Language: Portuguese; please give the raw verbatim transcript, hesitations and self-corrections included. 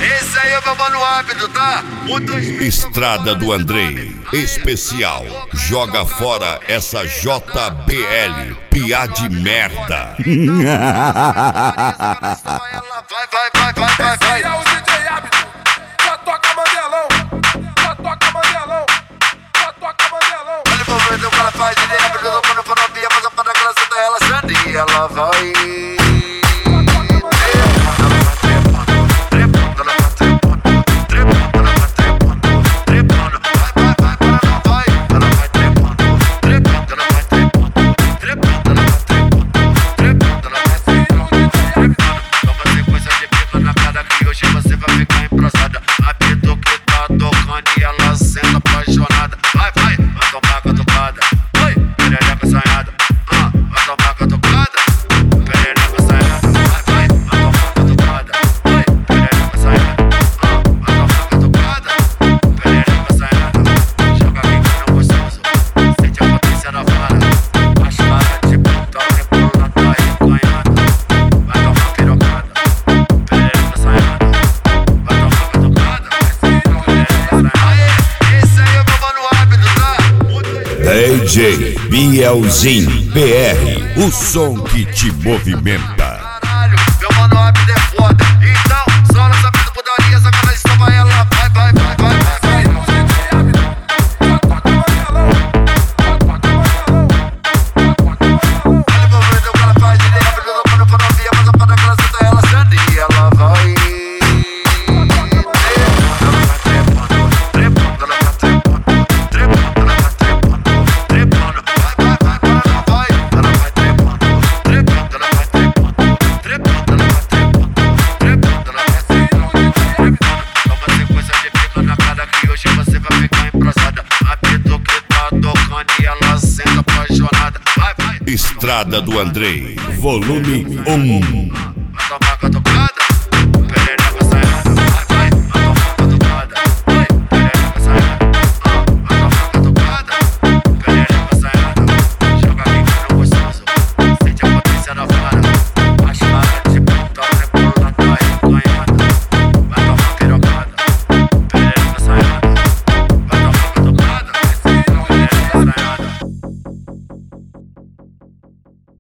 esse aí é o meu mano ávido, tá? Muito... Estrada do Andrei, especial. Joga fora essa J B L, piá de merda. Vai, vai, vai, vai, vai, vai. Esse é o D J Ávido, já toca mandelão, já toca mandelão, já toca mandelão. Olha o movimento que ela faz, D J Ávido, eu quando for novinha, mas a pana que ela senta, ela senta e ela vai. E ela senta apaixonada. Vai, vai, vai tomar catucada. Oi, perereca assanhada. Ah, vai tomar catucada. Perereca assanhada. Vai, vai, vai tomar catucada. Oi, perereca assanhada. Ah, vai tomar catucada. Perereca assanhada. Joga aqui que não gostoso. Sente a potência da vara. As caras de puta rebolada tá encanhada. Vai tomar pirocada. Perereca assanhada. Vai tomar catucada. D J Bielzinho B R, o som que te movimenta. Caralho, meu mano ávido é foda. Então, só lançamento putaria, sacanagem, estava ela. Vai, vai, vai, vai, vai, vai. Olha o movimento que ela faz, D J Ávido, eu quando for novinha, mas a pana que ela senta, ela senta e ela vai. E ela senta apaixonada. Vai, vai. Estrada do Andrei, volume um.